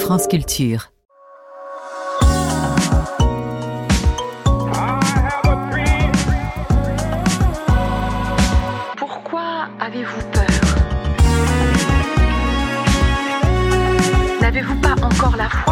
France Culture. Pourquoi avez-vous peur ? N'avez-vous pas encore la foi ?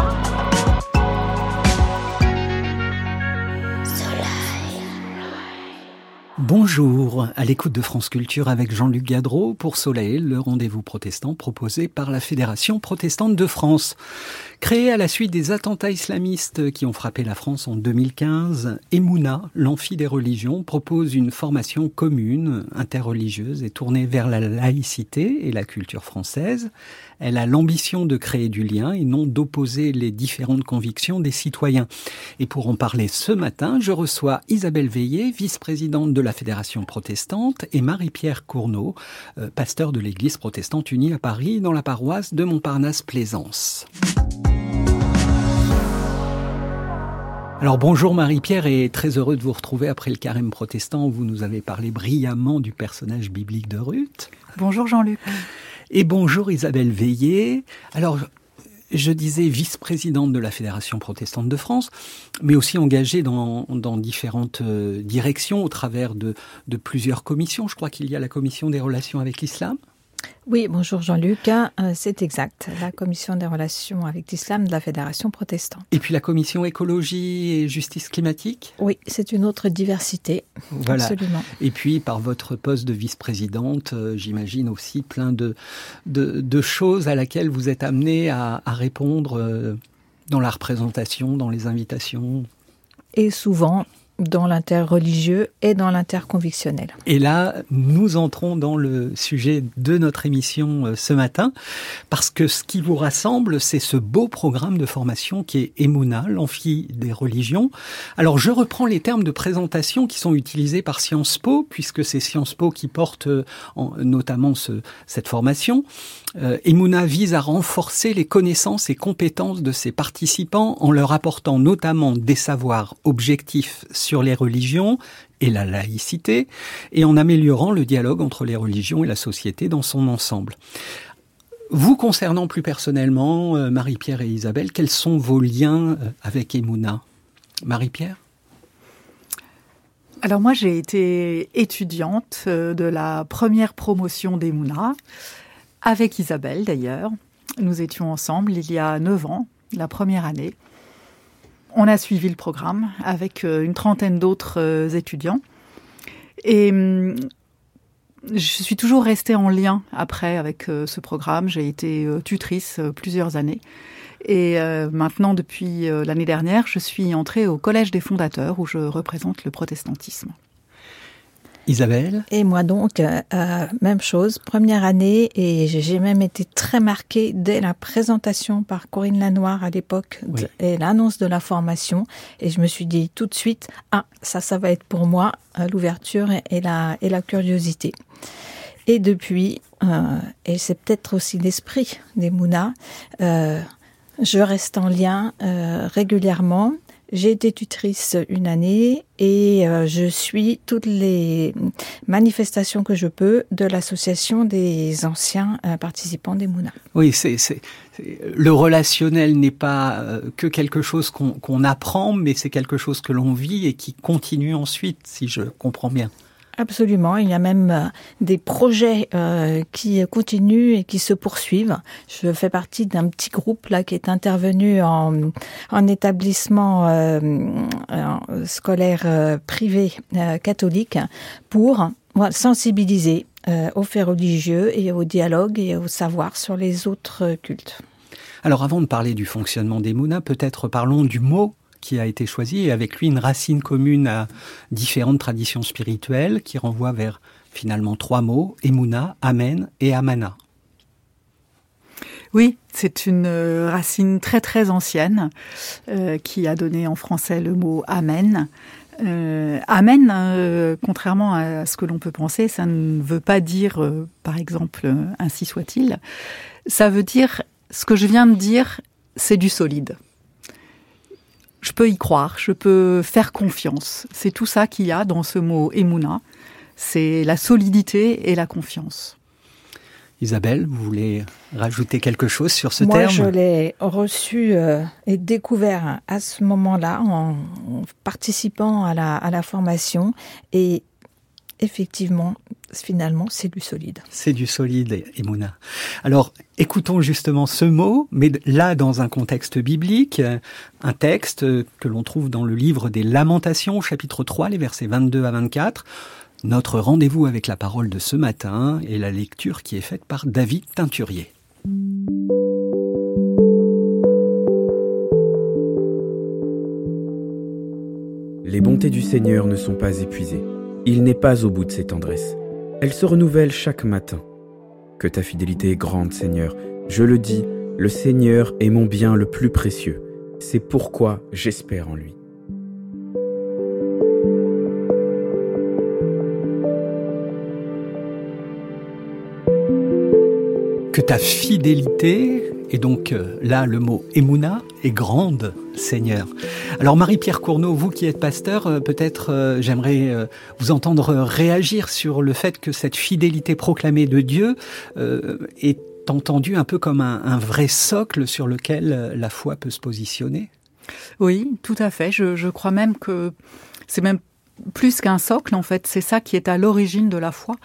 Bonjour, à l'écoute de France Culture avec Jean-Luc Gadreau pour Soleil, le rendez-vous protestant proposé par la Fédération protestante de France. Créé à la suite des attentats islamistes qui ont frappé la France en 2015, Emouna, l'Amphi des religions, propose une formation commune, interreligieuse et tournée vers la laïcité et la culture française. Elle a l'ambition de créer du lien et non d'opposer les différentes convictions des citoyens. Et pour en parler ce matin, je reçois Isabelle Veillé, vice-présidente de la Fédération protestante, et Marie-Pierre Cournot, pasteur de l'Église protestante unie à Paris, dans la paroisse de Montparnasse-Plaisance. Alors bonjour Marie-Pierre et très heureux de vous retrouver après le carême protestant où vous nous avez parlé brillamment du personnage biblique de Ruth. Bonjour Jean-Luc. Et bonjour Isabelle Veillé. Alors, je disais vice-présidente de la Fédération protestante de France, mais aussi engagée dans différentes directions au travers de plusieurs commissions. Je crois qu'il y a la commission des relations avec l'islam. Oui, bonjour Jean-Luc, c'est exact, la commission des relations avec l'islam de la Fédération protestante. Et puis la commission écologie et justice climatique ? Oui, c'est une autre diversité, voilà. Absolument. Et puis par votre poste de vice-présidente, j'imagine aussi plein de choses à laquelle vous êtes amenée à répondre dans la représentation, dans les invitations. Et souvent dans l'interreligieux et dans l'interconvictionnel. Et là, nous entrons dans le sujet de notre émission ce matin, parce que ce qui vous rassemble, c'est ce beau programme de formation qui est Emouna, l'Amphi des religions. Alors, je reprends les termes de présentation qui sont utilisés par Sciences Po, puisque c'est Sciences Po qui porte notamment cette formation. Emouna vise à renforcer les connaissances et compétences de ses participants en leur apportant notamment des savoirs objectifs sur les religions et la laïcité, et en améliorant le dialogue entre les religions et la société dans son ensemble. Vous concernant plus personnellement, Marie-Pierre et Isabelle, quels sont vos liens avec Emouna ? Marie-Pierre ? Alors moi, j'ai été étudiante de la première promotion d'Emouna, avec Isabelle d'ailleurs. Nous étions ensemble il y a 9 ans, la première année. On a suivi le programme avec une trentaine d'autres étudiants. Et je suis toujours restée en lien après avec ce programme. J'ai été tutrice plusieurs années. Et maintenant, depuis l'année dernière, je suis entrée au Collège des fondateurs où je représente le protestantisme. Isabelle ? Et moi donc, même chose, première année, et j'ai même été très marquée dès la présentation par Corinne Lanoir à l'époque, oui. Et l'annonce de la formation, et je me suis dit tout de suite, ça va être pour moi l'ouverture et la curiosité. Et depuis, et c'est peut-être aussi l'esprit d'Emouna, je reste en lien régulièrement. J'ai été tutrice une année et je suis toutes les manifestations que je peux de l'association des anciens participants d'Emouna. Oui, le relationnel n'est pas que quelque chose qu'on apprend, mais c'est quelque chose que l'on vit et qui continue ensuite, si je comprends bien. Absolument, il y a même des projets qui continuent et qui se poursuivent. Je fais partie d'un petit groupe là qui est intervenu en établissement scolaire privé catholique pour sensibiliser aux faits religieux et au dialogue et au savoir sur les autres cultes. Alors avant de parler du fonctionnement d'Emouna, peut-être parlons du mot qui a été choisi, et avec lui une racine commune à différentes traditions spirituelles qui renvoient vers finalement 3 mots, Emouna, Amen et Amana. Oui, c'est une racine très très ancienne qui a donné en français le mot Amen. Amen, contrairement à ce que l'on peut penser, ça ne veut pas dire, par exemple, ainsi soit-il. Ça veut dire, ce que je viens de dire, c'est du solide. Je peux y croire, je peux faire confiance. C'est tout ça qu'il y a dans ce mot Emouna. C'est la solidité et la confiance. Isabelle, vous voulez rajouter quelque chose sur ce terme ? Moi, je l'ai reçu et découvert à ce moment-là en participant à la formation et effectivement, finalement, c'est du solide. C'est du solide, Emouna. Alors, écoutons justement ce mot, mais là, dans un contexte biblique, un texte que l'on trouve dans le livre des Lamentations, chapitre 3, les versets 22 à 24. Notre rendez-vous avec la parole de ce matin est la lecture qui est faite par David Teinturier. Les bontés du Seigneur ne sont pas épuisées. Il n'est pas au bout de ses tendresses. Elles se renouvellent chaque matin. Que ta fidélité est grande, Seigneur. Je le dis, le Seigneur est mon bien le plus précieux. C'est pourquoi j'espère en lui. Que ta fidélité, et donc là le mot Emouna, est grande, Seigneur. Alors Marie-Pierre Cournot, vous qui êtes pasteur, peut-être j'aimerais vous entendre réagir sur le fait que cette fidélité proclamée de Dieu est entendue un peu comme un vrai socle sur lequel la foi peut se positionner. Oui, tout à fait. Je crois même que c'est même plus qu'un socle, en fait. C'est ça qui est à l'origine de la foi.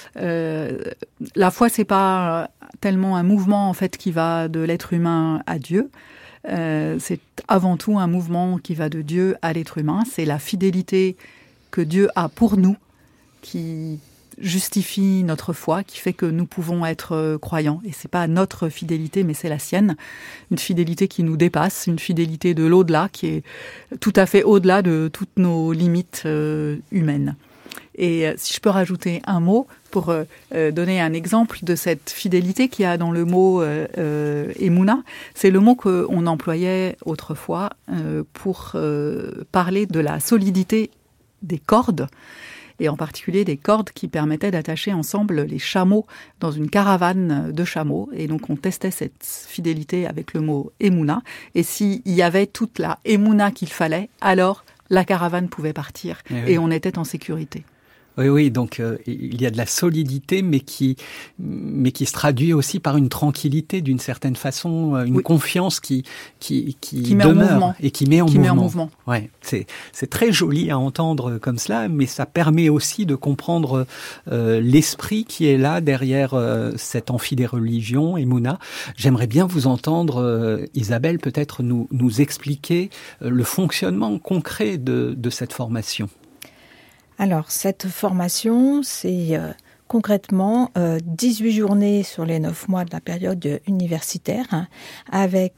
La foi, c'est pas tellement un mouvement en fait qui va de l'être humain à Dieu. C'est avant tout un mouvement qui va de Dieu à l'être humain. C'est la fidélité que Dieu a pour nous qui justifie notre foi, qui fait que nous pouvons être croyants. Et c'est pas notre fidélité, mais c'est la sienne. Une fidélité qui nous dépasse, une fidélité de l'au-delà, qui est tout à fait au-delà de toutes nos limites humaines. Et si je peux rajouter un mot pour donner un exemple de cette fidélité qu'il y a dans le mot Emouna, c'est le mot qu'on employait autrefois pour parler de la solidité des cordes, et en particulier des cordes qui permettaient d'attacher ensemble les chameaux dans une caravane de chameaux. Et donc on testait cette fidélité avec le mot Emouna, et s'il y avait toute la Emouna qu'il fallait, alors la caravane pouvait partir et on était en sécurité. Oui, donc il y a de la solidité, mais qui se traduit aussi par une tranquillité d'une certaine façon, une confiance qui demeure et qui met en mouvement. Ouais, c'est très joli à entendre comme cela, mais ça permet aussi de comprendre l'esprit qui est là derrière cette amphi des religions, Emouna. J'aimerais bien vous entendre, Isabelle, peut-être nous expliquer le fonctionnement concret de cette formation. Alors, cette formation, c'est concrètement 18 journées sur les 9 mois de la période universitaire, avec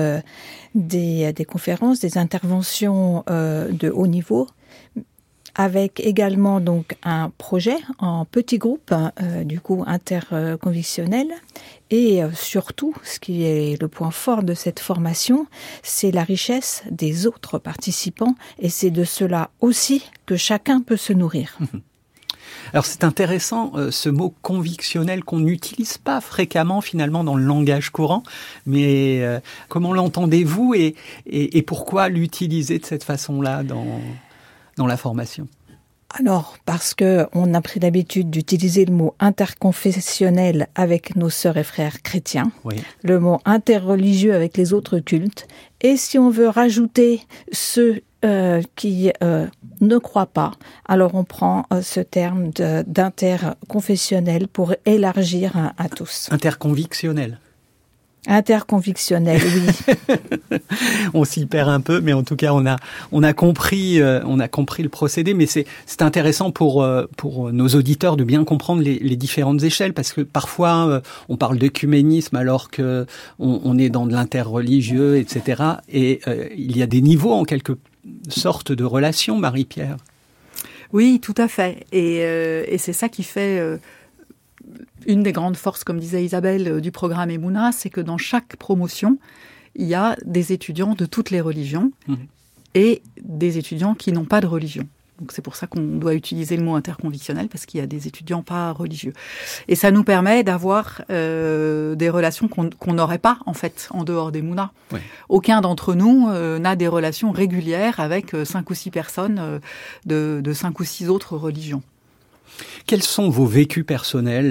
des conférences, des interventions de haut niveau, avec également donc un projet en petit groupe, du coup interconvictionnel. Et surtout, ce qui est le point fort de cette formation, c'est la richesse des autres participants. Et c'est de cela aussi que chacun peut se nourrir. Alors c'est intéressant ce mot convictionnel qu'on n'utilise pas fréquemment finalement dans le langage courant, mais comment l'entendez-vous et pourquoi l'utiliser de cette façon-là dans la formation ? Alors, parce que on a pris l'habitude d'utiliser le mot interconfessionnel avec nos sœurs et frères chrétiens, oui. Le mot interreligieux avec les autres cultes, et si on veut rajouter ceux qui ne croient pas, alors on prend ce terme d'interconfessionnel pour élargir à tous. Interconvictionnel. Interconvictionnel, oui. On s'y perd un peu, mais en tout cas, on a compris le procédé. Mais c'est intéressant pour nos auditeurs de bien comprendre les différentes échelles, parce que parfois on parle d'œcuménisme alors que on est dans de l'interreligieux, etc. Et il y a des niveaux en quelque sorte de relation, Marie-Pierre. Oui, tout à fait. Et c'est ça qui fait une des grandes forces, comme disait Isabelle, du programme Emouna, c'est que dans chaque promotion, il y a des étudiants de toutes les religions et des étudiants qui n'ont pas de religion. Donc c'est pour ça qu'on doit utiliser le mot interconvictionnel, parce qu'il y a des étudiants pas religieux. Et ça nous permet d'avoir des relations qu'on n'aurait pas, en fait, en dehors d'Emouna. Oui. Aucun d'entre nous n'a des relations régulières avec 5 ou 6 personnes de 5 ou 6 autres religions. Quels sont vos vécus personnels,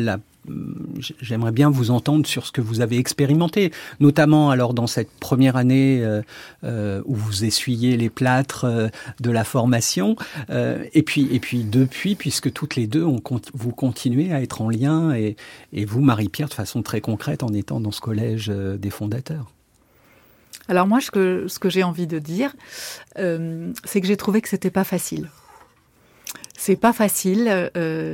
j'aimerais bien vous entendre sur ce que vous avez expérimenté, notamment alors dans cette première année où vous essuyez les plâtres de la formation, et puis depuis, puisque toutes les deux, vous continuez à être en lien, et vous, Marie-Pierre, de façon très concrète, en étant dans ce collège des fondateurs. Alors moi, ce que j'ai envie de dire, c'est que j'ai trouvé que c'était pas facile. C'est pas facile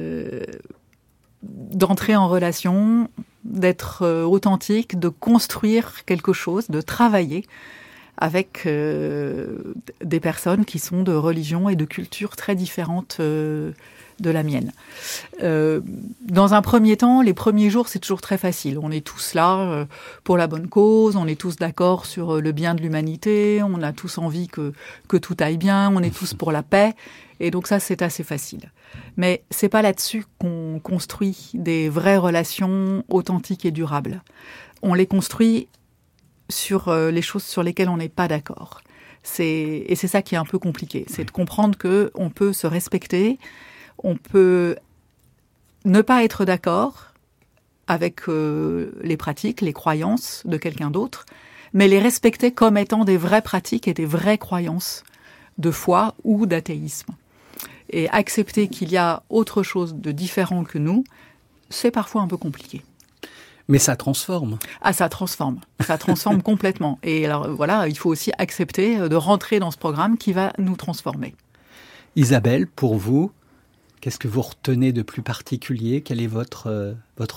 d'entrer en relation, d'être authentique, de construire quelque chose, de travailler avec des personnes qui sont de religions et de cultures très différentes de la mienne. Dans un premier temps, les premiers jours, c'est toujours très facile. On est tous là pour la bonne cause, on est tous d'accord sur le bien de l'humanité, on a tous envie que tout aille bien, on est tous pour la paix, et donc ça, c'est assez facile. Mais c'est pas là-dessus qu'on construit des vraies relations authentiques et durables. On les construit sur les choses sur lesquelles on n'est pas d'accord. Et c'est ça qui est un peu compliqué, c'est de comprendre qu'on peut se respecter, on peut ne pas être d'accord avec les pratiques, les croyances de quelqu'un d'autre, mais les respecter comme étant des vraies pratiques et des vraies croyances de foi ou d'athéisme. Et accepter qu'il y a autre chose de différent que nous, c'est parfois un peu compliqué. Mais ça transforme. Ah, ça transforme complètement. Et alors voilà, il faut aussi accepter de rentrer dans ce programme qui va nous transformer. Isabelle, pour vous, qu'est-ce que vous retenez de plus particulier ? Quel est votre vécu ?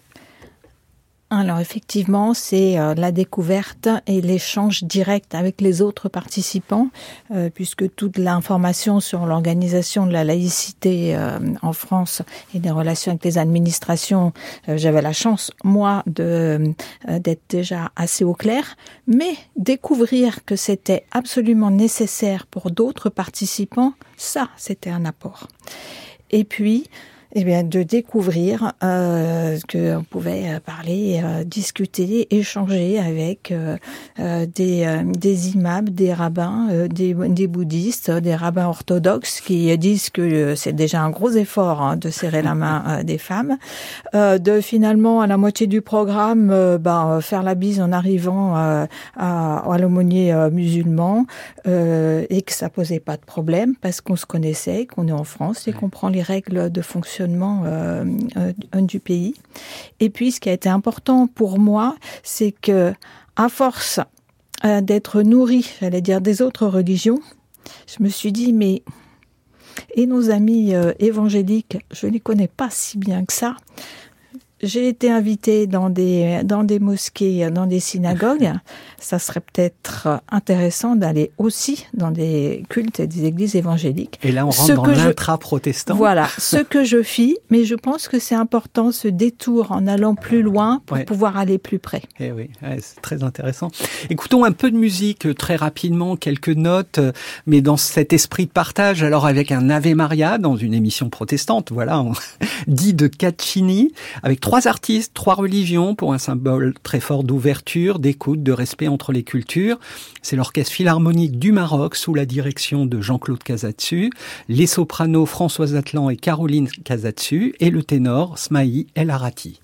Alors effectivement, c'est la découverte et l'échange direct avec les autres participants, puisque toute l'information sur l'organisation de la laïcité en France et des relations avec les administrations, j'avais la chance, moi, d'être déjà assez au clair, mais découvrir que c'était absolument nécessaire pour d'autres participants, ça, c'était un apport. Et puis, de découvrir qu'on pouvait parler, discuter, échanger avec des imams, des rabbins, des bouddhistes, des rabbins orthodoxes qui disent que c'est déjà un gros effort de serrer la main des femmes, de finalement à la moitié du programme faire la bise en arrivant à l'aumônier musulman, et que ça posait pas de problème parce qu'on se connaissait, qu'on est en France et qu'on prend les règles de fonctionnement du pays. Et puis, ce qui a été important pour moi, c'est que, à force d'être nourrie, j'allais dire, des autres religions, je me suis dit, mais et nos amis évangéliques, je les connais pas si bien que ça. J'ai été invitée dans des mosquées, dans des synagogues. Ça serait peut-être intéressant d'aller aussi dans des cultes et des églises évangéliques. Et là, on rentre dans l'intra-protestant. Voilà, ce que je fis, mais je pense que c'est important ce détour en allant plus loin pour pouvoir aller plus près. Eh oui, c'est très intéressant. Écoutons un peu de musique très rapidement, quelques notes, mais dans cet esprit de partage, alors avec un Ave Maria dans une émission protestante, voilà, dit de Caccini, avec 3 artistes, 3 religions pour un symbole très fort d'ouverture, d'écoute, de respect entre les cultures. C'est l'Orchestre Philharmonique du Maroc sous la direction de Jean-Claude Casatsu, les sopranos Françoise Atlan et Caroline Casatsu et le ténor Smaï El Arati.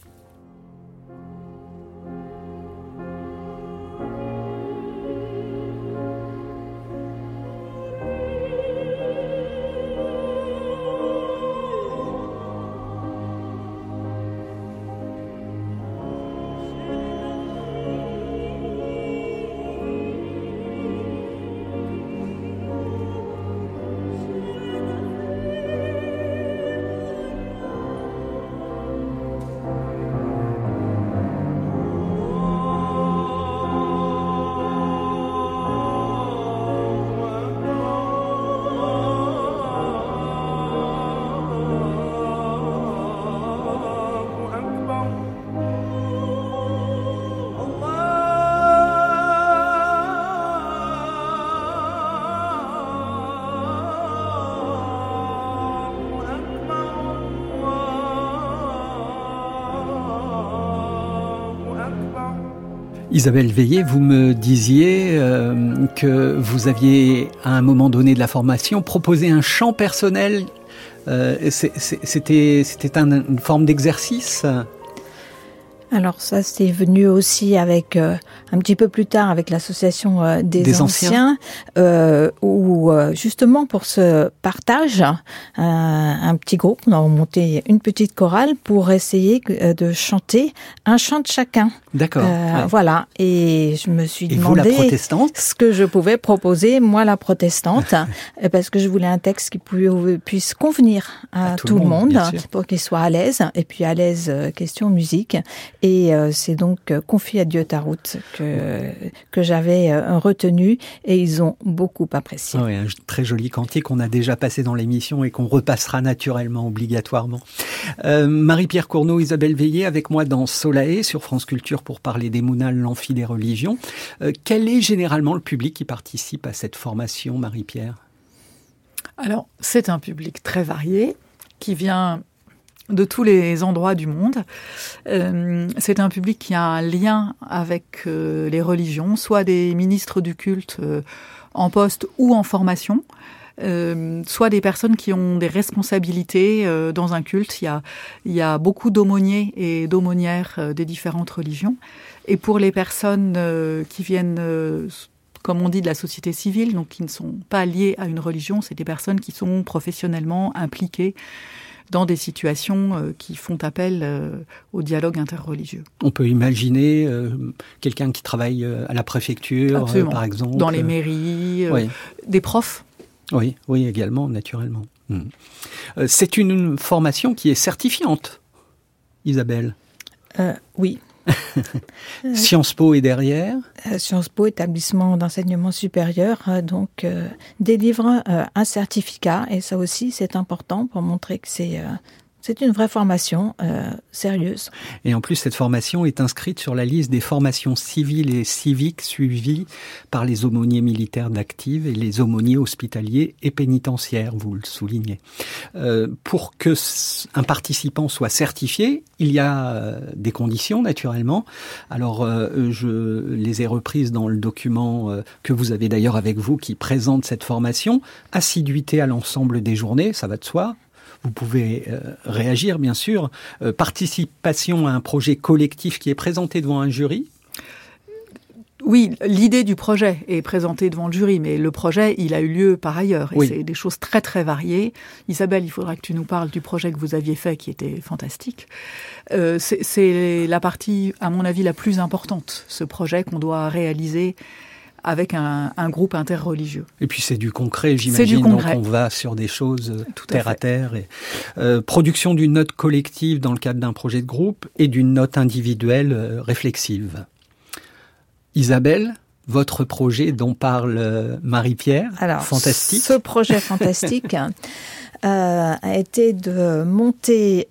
Isabelle Veillé, vous me disiez que vous aviez, à un moment donné de la formation, proposé un chant personnel C'était une forme d'exercice. Alors ça, c'est venu aussi avec un petit peu plus tard avec l'association des anciens, où justement pour ce partage, un petit groupe, on a monté une petite chorale pour essayer de chanter un chant de chacun. D'accord. Ouais. Voilà. Et je me suis demandé vous, la protestante, ce que je pouvais proposer, moi la protestante, parce que je voulais un texte qui puisse convenir à tout le monde pour qu'il soit à l'aise, et puis à l'aise question musique. Et c'est donc Confie à Dieu ta route que j'avais retenu, et ils ont beaucoup apprécié. Oui, un très joli cantique qu'on a déjà passé dans l'émission et qu'on repassera naturellement, obligatoirement. Marie-Pierre Cournot, Isabelle Veillé avec moi dans Solae sur France Culture pour parler d'Emouna, l'amphi des religions. Quel est généralement le public qui participe à cette formation, Marie-Pierre ? Alors, c'est un public très varié qui vient de tous les endroits du monde. C'est un public qui a un lien avec les religions, soit des ministres du culte en poste ou en formation, soit des personnes qui ont des responsabilités dans un culte. Il y a beaucoup d'aumôniers et d'aumônières des différentes religions. Et pour les personnes qui viennent, comme on dit, de la société civile, donc qui ne sont pas liées à une religion, c'est des personnes qui sont professionnellement impliquées dans des situations qui font appel au dialogue interreligieux. On peut imaginer quelqu'un qui travaille à la préfecture, par exemple. Dans les mairies, oui. Des profs. Oui, également, naturellement. C'est une formation qui est certifiante, Isabelle. Oui. Sciences Po est derrière. Sciences Po, établissement d'enseignement supérieur, donc délivre un certificat, et ça aussi c'est important pour montrer que c'est une vraie formation sérieuse. Et en plus, cette formation est inscrite sur la liste des formations civiles et civiques suivies par les aumôniers militaires d'active et les aumôniers hospitaliers et pénitentiaires, vous le soulignez. Pour que un participant soit certifié, il y a des conditions, naturellement. Alors, je les ai reprises dans le document que vous avez d'ailleurs avec vous, qui présente cette formation. Assiduité à l'ensemble des journées, ça va de soi. Vous pouvez réagir, bien sûr. Participation à un projet collectif qui est présenté devant un jury. Oui, l'idée du projet est présentée devant le jury, mais le projet, il a eu lieu par ailleurs. Et c'est des choses très, très variées. Isabelle, il faudra que tu nous parles du projet que vous aviez fait, qui était fantastique. C'est la partie, à mon avis, la plus importante, ce projet qu'on doit réaliser avec un groupe interreligieux. Et puis c'est du concret, j'imagine, donc on va sur des choses terre à terre. Et, production d'une note collective dans le cadre d'un projet de groupe et d'une note individuelle réflexive. Isabelle, votre projet dont parle Marie-Pierre, alors, fantastique. Ce projet fantastique a été de monter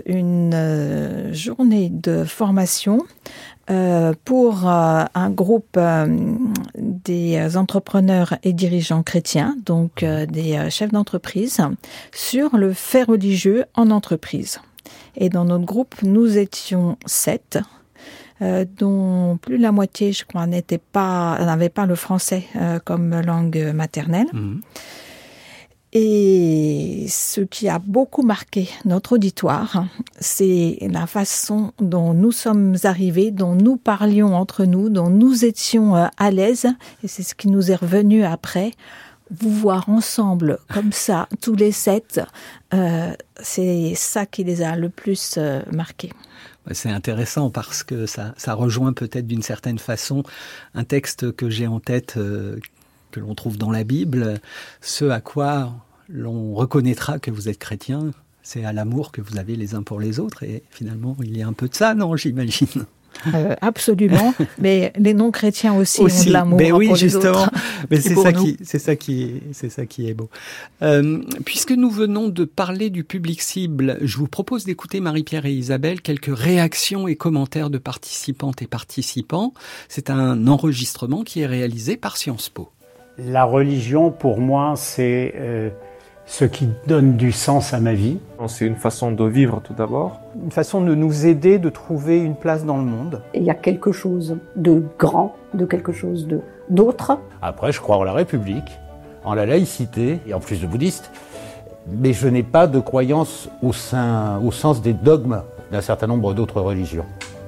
une journée de formation pour un groupe des entrepreneurs et dirigeants chrétiens, donc des chefs d'entreprise, sur le fait religieux en entreprise. Et dans notre groupe, nous étions 7, dont plus de la moitié, je crois, n'avait pas le français comme langue maternelle. Et ce qui a beaucoup marqué notre auditoire, c'est la façon dont nous sommes arrivés, dont nous parlions entre nous, dont nous étions à l'aise. Et c'est ce qui nous est revenu après. Vous voir ensemble, comme ça, tous les 7, c'est ça qui les a le plus marqués. C'est intéressant parce que ça rejoint peut-être d'une certaine façon un texte que j'ai en tête, que l'on trouve dans la Bible. Ce à quoi l'on reconnaîtra que vous êtes chrétien, c'est à l'amour que vous avez les uns pour les autres. Et finalement, il y a un peu de ça, non, j'imagine? Absolument, mais les non-chrétiens aussi ont de l'amour pour les autres. Mais c'est ça qui est beau. Puisque nous venons de parler du public cible, je vous propose d'écouter Marie-Pierre et Isabelle quelques réactions et commentaires de participantes et participants. C'est un enregistrement qui est réalisé par Sciences Po. La religion, pour moi, c'est ce qui donne du sens à ma vie. C'est une façon de vivre tout d'abord. Une façon de nous aider de trouver une place dans le monde. Il y a quelque chose de grand, de quelque chose d'autre. Après, je crois en la République, en la laïcité, et en plus de bouddhiste, mais je n'ai pas de croyance au sens des dogmes d'un certain nombre d'autres religions.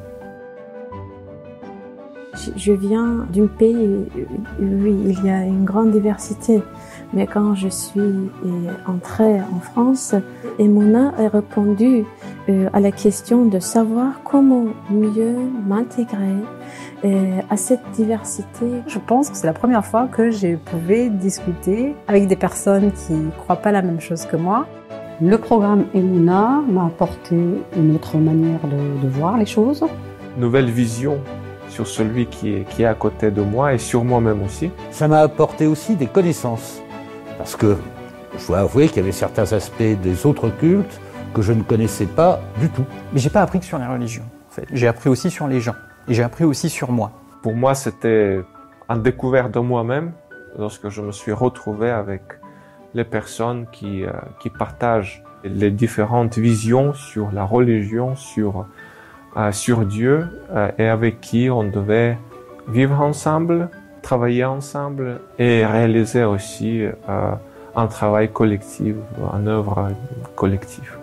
Je viens d'un pays où il y a une grande diversité. Mais quand je suis entrée en France, Emouna a répondu à la question de savoir comment mieux m'intégrer à cette diversité. Je pense que c'est la première fois que je pouvais discuter avec des personnes qui ne croient pas la même chose que moi. Le programme Emouna m'a apporté une autre manière de voir les choses. Nouvelle vision sur celui qui est à côté de moi et sur moi-même aussi. Ça m'a apporté aussi des connaissances. Parce que je dois avouer qu'il y avait certains aspects des autres cultes que je ne connaissais pas du tout. Mais j'ai pas appris que sur les religions, en fait. J'ai appris aussi sur les gens. Et j'ai appris aussi sur moi. Pour moi, c'était une découverte de moi-même lorsque je me suis retrouvé avec les personnes qui partagent les différentes visions sur la religion, sur Dieu, et avec qui on devait vivre ensemble, travailler ensemble et réaliser aussi un travail collectif, une œuvre collective.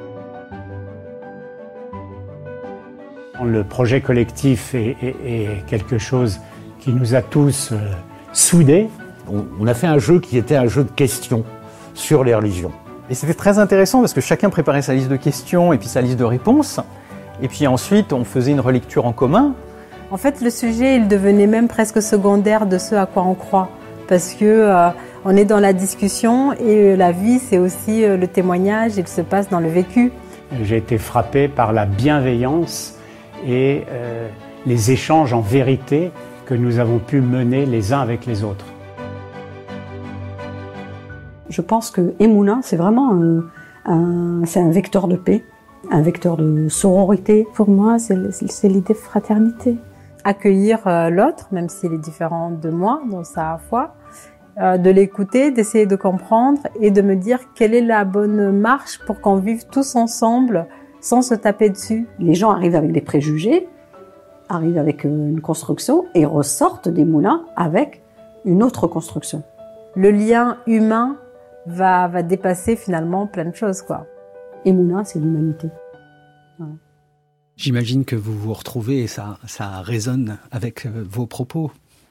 Le projet collectif est quelque chose qui nous a tous soudés. On a fait un jeu qui était un jeu de questions sur les religions. Et c'était très intéressant parce que chacun préparait sa liste de questions et puis sa liste de réponses. Et puis ensuite, on faisait une relecture en commun. En fait, le sujet, il devenait même presque secondaire de ce à quoi on croit. Parce que on est dans la discussion et la vie, c'est aussi le témoignage, il se passe dans le vécu. J'ai été frappé par la bienveillance et les échanges en vérité que nous avons pu mener les uns avec les autres. Je pense que Emouna, c'est vraiment c'est un vecteur de paix, un vecteur de sororité. Pour moi, c'est l'idée de fraternité. Accueillir l'autre, même s'il est différent de moi dans sa foi, de l'écouter, d'essayer de comprendre et de me dire quelle est la bonne marche pour qu'on vive tous ensemble sans se taper dessus. Les gens arrivent avec des préjugés, arrivent avec une construction et ressortent des moulins avec une autre construction. Le lien humain va dépasser finalement plein de choses, quoi. Emouna, c'est l'humanité. Voilà. J'imagine que vous vous retrouvez et ça résonne avec vos propos.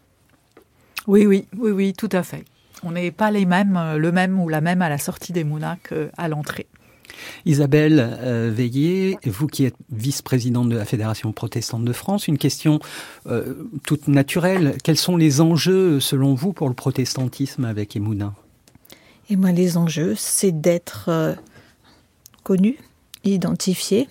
Oui, tout à fait. On n'est pas le même ou la même à la sortie d'Emouna qu'à l'entrée. Isabelle Veillé, vous qui êtes vice-présidente de la Fédération protestante de France, une question toute naturelle. Quels sont les enjeux, selon vous, pour le protestantisme avec Emouna ? Et moi, les enjeux, c'est d'être connu, identifié,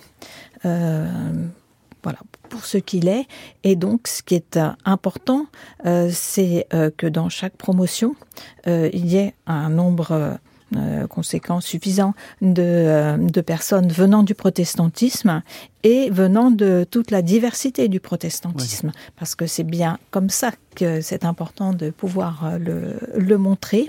voilà, pour ce qu'il est. Et donc, ce qui est important, c'est que dans chaque promotion, il y ait un nombre conséquent, suffisant de personnes venant du protestantisme et venant de toute la diversité du protestantisme. Oui. Parce que c'est bien comme ça que c'est important de pouvoir le montrer.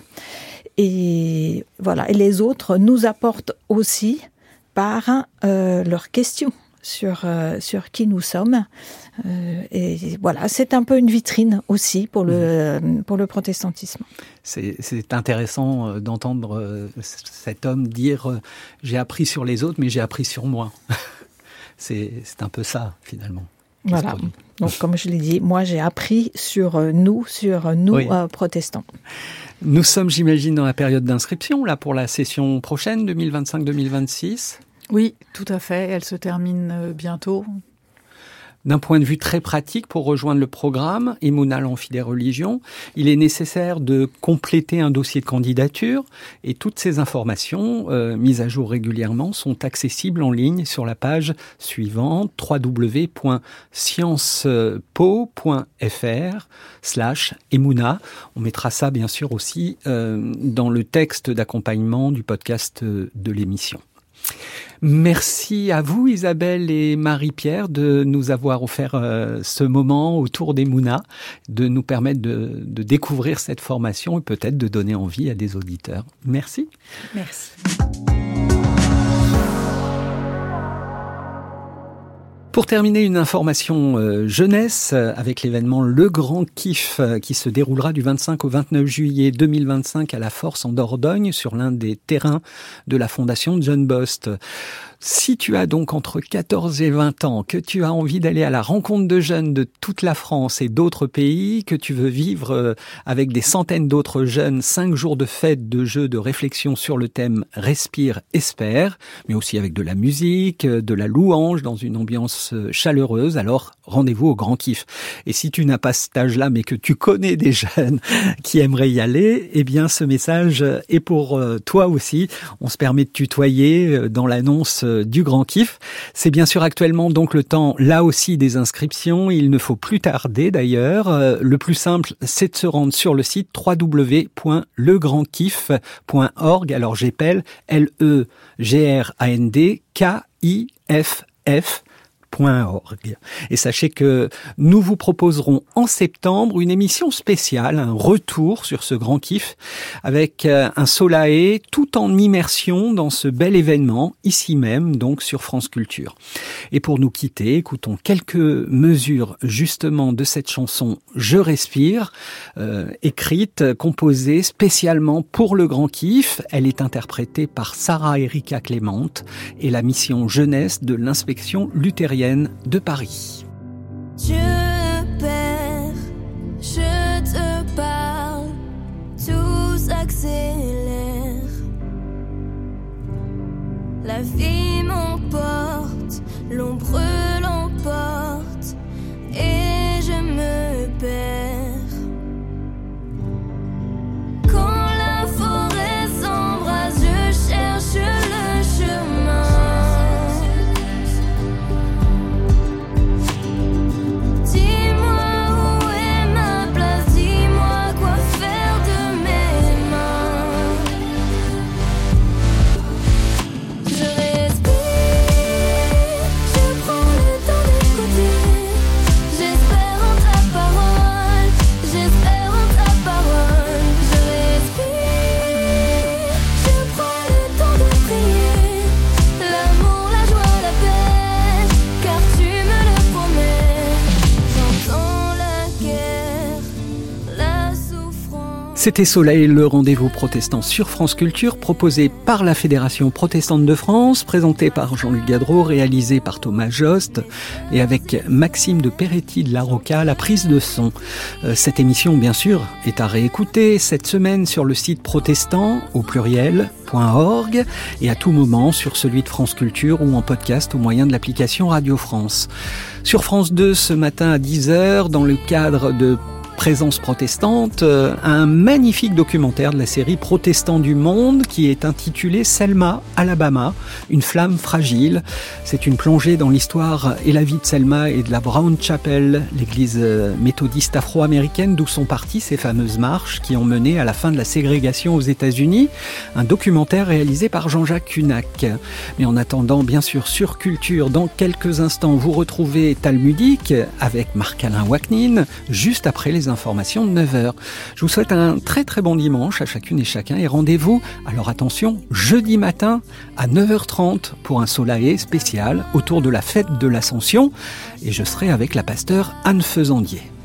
Et voilà. Et les autres nous apportent aussi par leurs questions sur qui nous sommes. Et voilà, c'est un peu une vitrine aussi pour le protestantisme. C'est intéressant d'entendre cet homme dire « j'ai appris sur les autres, mais j'ai appris sur moi ». C'est un peu ça, finalement. Voilà. Donc, comme je l'ai dit, moi, j'ai appris sur nous oui. Protestants. Nous sommes, j'imagine, dans la période d'inscription, là, pour la session prochaine, 2025-2026. Oui, tout à fait. Elle se termine bientôt. D'un point de vue très pratique, pour rejoindre le programme Emouna l'Amphi des religions, il est nécessaire de compléter un dossier de candidature et toutes ces informations, mises à jour régulièrement, sont accessibles en ligne sur la page suivante www.sciencepo.fr/Emouna. On mettra ça bien sûr aussi dans le texte d'accompagnement du podcast de l'émission. Merci à vous Isabelle et Marie-Pierre de nous avoir offert ce moment autour d'Emouna, de nous permettre de découvrir cette formation et peut-être de donner envie à des auditeurs. Merci. Merci. Pour terminer, une information jeunesse avec l'événement Le Grand Kiff qui se déroulera du 25 au 29 juillet 2025 à la Force en Dordogne sur l'un des terrains de la Fondation John Bost. Si tu as donc entre 14 et 20 ans, que tu as envie d'aller à la rencontre de jeunes de toute la France et d'autres pays, que tu veux vivre avec des centaines d'autres jeunes 5 jours de fête, de jeux, de réflexion sur le thème Respire, Espère, mais aussi avec de la musique, de la louange dans une ambiance chaleureuse, alors rendez-vous au Grand Kiff. Et si tu n'as pas cet âge-là, mais que tu connais des jeunes qui aimeraient y aller, eh bien ce message est pour toi aussi. On se permet de tutoyer dans l'annonce du Grand Kiff. C'est bien sûr actuellement donc le temps là aussi des inscriptions. Il ne faut plus tarder d'ailleurs. Le plus simple, c'est de se rendre sur le site www.legrandkiff.org. Alors j'appelle LEGRANDKIFF.org. Et sachez que nous vous proposerons en septembre une émission spéciale, un retour sur ce Grand Kiff avec un Solae tout en immersion dans ce bel événement, ici même, donc sur France Culture. Et pour nous quitter, écoutons quelques mesures justement de cette chanson Je Respire, écrite, composée spécialement pour le Grand Kiff. Elle est interprétée par Sarah Erika Clément et la mission jeunesse de l'inspection luthérienne de Paris. Je perds, je te parle, tout s'accélère. La vie m'emporte, l'ombre l'emporte, et je me perds. Quand la forêt s'embrase, je cherche le chemin. C'était Soleil, le rendez-vous protestant sur France Culture, proposé par la Fédération protestante de France, présenté par Jean-Luc Gadreau, réalisé par Thomas Jost, et avec Maxime de Peretti de la Rocca, la prise de son. Cette émission, bien sûr, est à réécouter cette semaine sur le site protestant, au pluriel.org, et à tout moment sur celui de France Culture ou en podcast au moyen de l'application Radio France. Sur France 2, ce matin à 10h, dans le cadre de Présence protestante, un magnifique documentaire de la série Protestants du monde qui est intitulé Selma, Alabama, une flamme fragile. C'est une plongée dans l'histoire et la vie de Selma et de la Brown Chapel, l'église méthodiste afro-américaine d'où sont parties ces fameuses marches qui ont mené à la fin de la ségrégation aux États-Unis. Un documentaire réalisé par Jean-Jacques Cunac. Mais en attendant, bien sûr, sur Culture, dans quelques instants, vous retrouvez Talmudique avec Marc-Alain Waknin, juste après les informations de 9h. Je vous souhaite un très très bon dimanche à chacune et chacun et rendez-vous, alors attention, jeudi matin à 9h30 pour un Solae spécial autour de la fête de l'Ascension et je serai avec la pasteure Anne Faisandier.